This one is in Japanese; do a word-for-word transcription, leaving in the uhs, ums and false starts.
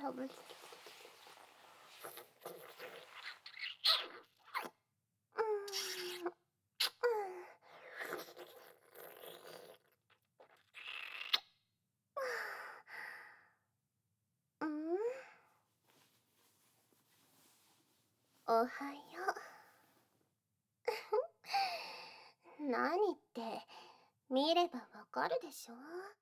らぶつけて。うん。おはよう。何って、見ればわかるでしょ。